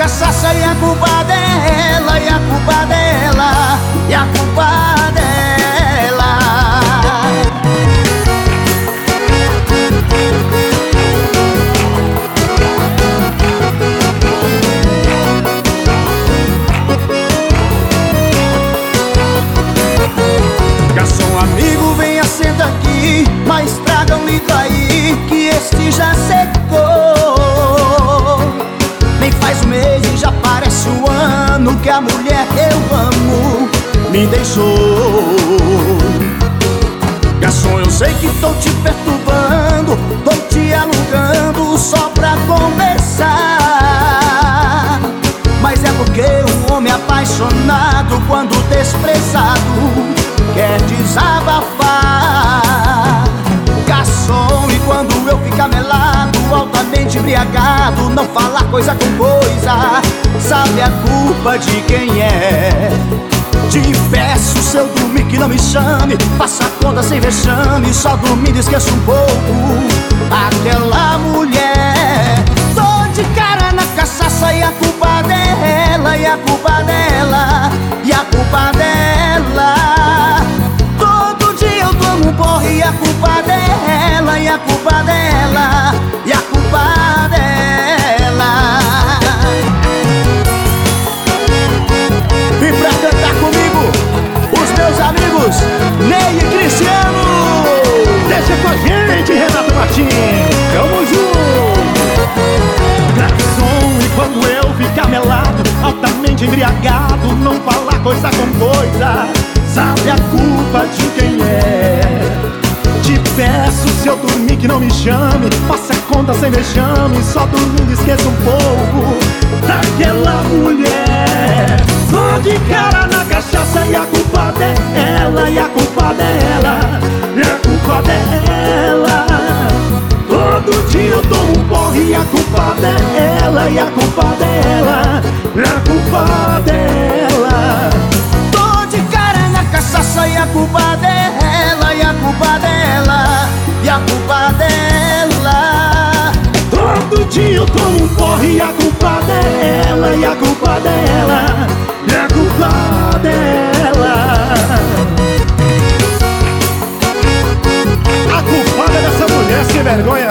cachaça e a culpa dela, e a culpa dela, e a culpa dela. Garçom amigo, venha, senta aqui, mas traga um litro aí, que este já secou. Nem faz um mês e já parece um ano que a mulher que eu amo me deixou. Garçom, eu sei que tô te perturbando, tô te alugando só pra conversar, mas é porque um homem apaixonado, quando desprezado, quer desabafar. Garçom, e quando eu ficar melado, altamente embriagado, não falar coisa com coisa, sabe a culpa de quem é? Te peço, se eu dormir, que não me chame, faça a conta sem vexame, só dormindo esqueça um pouco aquela mulher. Tô de cara na cachaça e a culpa dela, e a culpa dela, e a culpa dela. Todo dia eu tomo um porre e a culpa dela, e a culpa dela, e a culpa dela. Vem pra cantar comigo os meus amigos Ney e Cristiano. Deixa com a gente, Renato Martins, tamo junto. Garçom, e quando eu ficar melado, altamente embriagado, não falar coisa com coisa, sabe a culpa de quem é? Te peço, se eu dormir, que não me chame, faça a conta sem vexame, só dormindo esqueça um pouco daquela mulher. Tô de cara na cachaça e a culpa dela, e a culpa dela, e a culpa dela. Todo dia eu dou um porre e a culpa dela, e a culpa dela, e a culpa dela. Tô de cara na cachaça e a culpa dela, e a culpa dela, e a culpa dela. Todo dia eu tomo um porre e a culpa dela, e a culpa dela, e a culpa dela. A culpada dessa mulher sem vergonha